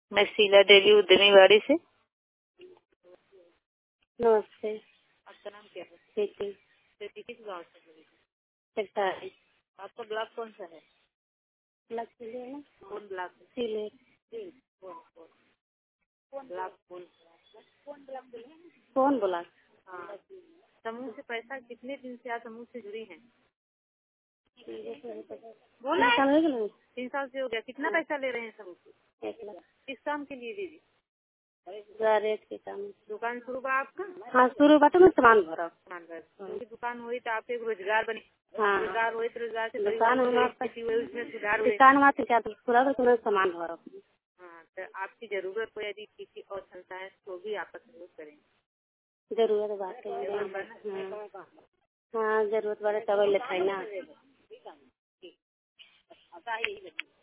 मैं शीला देवी उद्यमीवाड़ी से। नमस्ते। आपका नाम क्या है? प्रीति। प्रीति किस गाँव से बोल रही सरकारी। हैं? आपका ब्लॉक कौन सा है? ब्लॉक सिले है ना? कौन ब्लॉक? सिले। कौन ब्लॉक? कौन बोला? हाँ, समूह से पैसा कितने दिन से आप समूह से जुड़ी हैं? बोला 3 साल से हो गया। कितना पैसा ले रहे हैं समूह से? 1 लाख। किस काम के लिए दीदी? रेट के काम। दुकान शुरू बा आपका? हाँ शुरू बाटे में सामान भरा। क्योंकि दुकान हुई तो आप एक रोजगार बने। हाँ रोजगार हुई तो रोजगार से दुकान उसमें सुधार हुए। दुकान में क्या पूरा तो सामान भरा। हाँ, तो आपकी जरूरत हो यदि किसी और संस्था है तो भी आपका सहयोग करेंगे। जरूरत बात है। हाँ जरूरत बड़े तब लिखाई ना।